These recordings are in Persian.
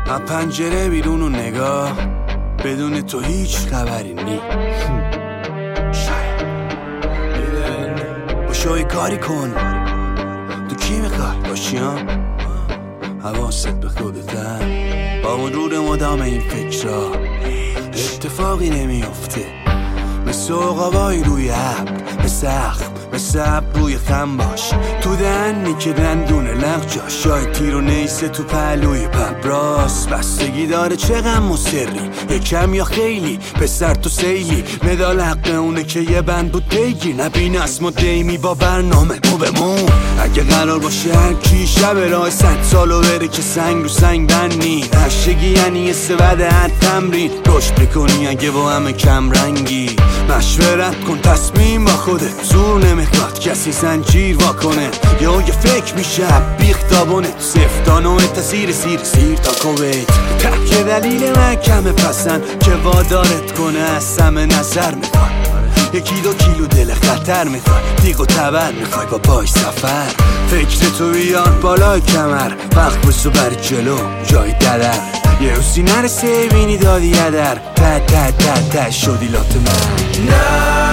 از پنجره بیرون و نگاه، بدون تو هیچ خبری نی. باشو کاری کن، تو کی میخوای باشی ها؟ حواست به خودته، با مرور مدام این فکرها اتفاقی نمیافته. مثل عقابای روی ابر، مثل ابر روی خم باش، تو دهنی که دندونه لغجا، شاید تیر و نیسه تو پهلوی پبراس. بستگی داره چه غم و سری، یکم یا خیلی، پسر تو سیلی. مدال حق اونه که یه بند بود بگیر، نبین اسم و دیمی با برنامه مو بمون. اگه قرار باشه هر کی شب راه 100 سالو بره که سنگ رو سنگ بنی، نشگی یعنی یه سبد هر تمرین رشد بکنی اگه با همه کم رنگی. مشورت کن تصمیم با خودت، زور نمیخواد کسی زنجیر واکنه. یا یه فکر میشه بیختابونه، سفتانوه تا سیر تا کویت. که دلیل محکمه پسند که وادارت کنه از سم نظر میخوای. 1-2 کیلو دل خطر میخوای، دیگ و تبر میخوای با پای سفر. فکر تو بیار بالای کمر، وقت بسو بر جلو جای ددر. یه روزی نرسه بینی دادی یدر، ته شدی لات من. نه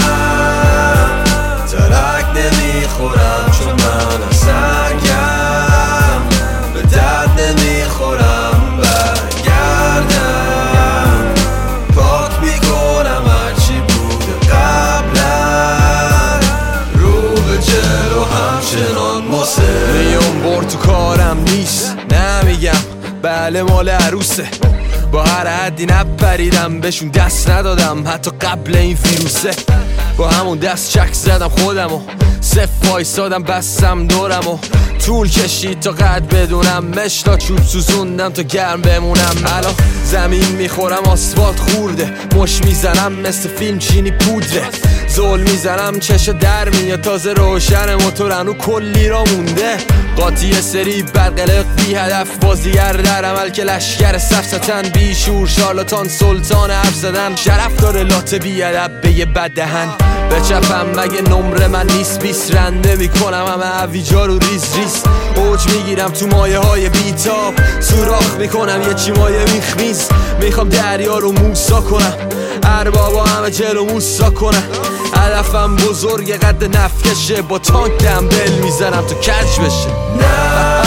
ترک نمیخورم چون من سنگم، به درد نمیخورم برگردم. پاک میکنم هرچی بوده قبلا، رو به جلو همچنان میون بر تو کارم نیست. نمیگم بله مال عروسه، با هر حدی نپریدم بهشون دست ندادم حتی قبل این ویروسه. با همون دست چک زدم خودمو، صف وایسادم بستم دورمو. طول کشید تا قد بدونم، مشتا چوب سوزوندم تا گرم بمونم. الان زمین میخورم آسفالت خورده، مش میزنم مثل فیلم چینی پودره. زول میزنم چشا در میاد، تازه روشن موتورنو کلی را مونده. قاطی سری برقلق بی هدف، بازیگر در عمل که لشگر سفستن. بی شور شارلاتان سلطان حرف زدن، شرف داره لات بی ادب به یه بد دهن. بچپم مگه نمره من نیست 20 رنده میکنم همه عویجا رو ریز اوج میگیرم تو مایه های بیتاب، سوراخ میکنم یه چی مایه میخمیز. میخوام دریا رو موسا کنم، اربابا همه جلو موسا کنم. هدفم بزرگ قد نفکشه، با تانک دمبل میزنم تو کج بشه. نه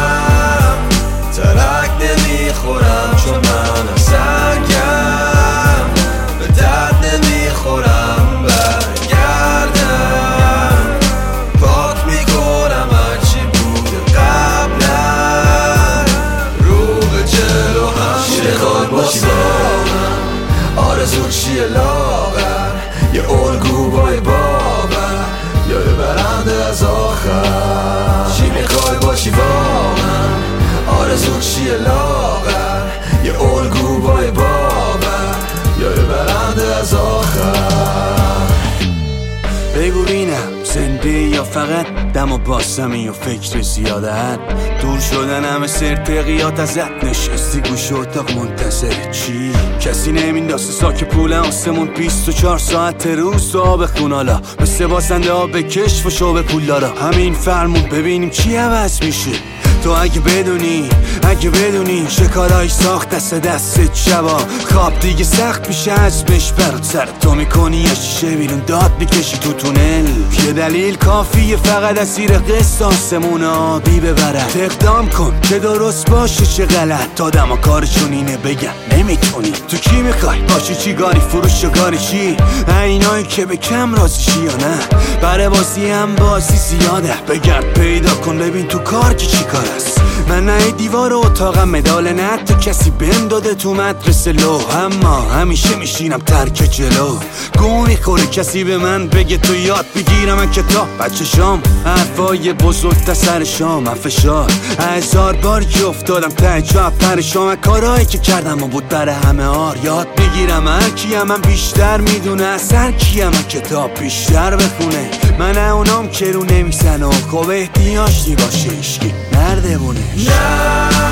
ترک نمیخورم چون من سنگم، به درد نمیخورم برگردم. پاک میکنم هرچی بوده قبلا، رو به جلو همچنان باشی. آرزو چیه لاغر، یه الگو بای باور، یا یه برنده از آخر. چی میخوای باشی واقعا؟ آرزو چیه لاغر، یه الگو بای باور، یا یه برنده از آخر. بگو بینم زنده یا فقط دم و باسمی و فکر زیادت. دور شدن همه سرتقیات ازت، نشستی گوش اتاق منتظر چی؟ کسی نمینداسته ساک پول آسمون 24 ساعت روز تو آب خونالا. مثل بازنده ها به کشف و شو پول دارا. همین فرمون ببینیم چی عوض میشه. تو اگه بدونی شکارای ساخت دستت شبا، خواب دیگه سخت میشه ازمش برات. سر تو میکنی یه شیشه بیرون داد میکشی تو تونل. یه دلیل کافیه فقط از زیر قسط آسمون آبی ببرد. اقدام کن که درست باشه چه غلط، آدم ها کارشون اینه بگن نمیتونی. تو کی میخوای باشی، چی گاری فروش و گاری چی؟ اینایی که به کم راضیشی یا نه؟ برای بازی هم بازی زیاده، بگرد پیدا کن ببین تو کار که چی کار است. من نه دیوار اتاقم مدال نه تو کسی بهم داده تو مدرسه لو، اما همیشه میشینم ترک جلو. گو میخوره کسی به من بگه تو یاد بگیرم من کتاب بچه شام. حرفای بزرگ تا سر شام، من فشار 1000 بار که افتادم ته جا پرشام. کارهایی که کردم و بود برای همه آر، یاد بگیرم هر کیم من بیشتر میدونه از هر کیم من کتاب بیشتر بخونه. من اونام که رو نمیزن و خوب احتیاج باشه اشکی نردبونه. نه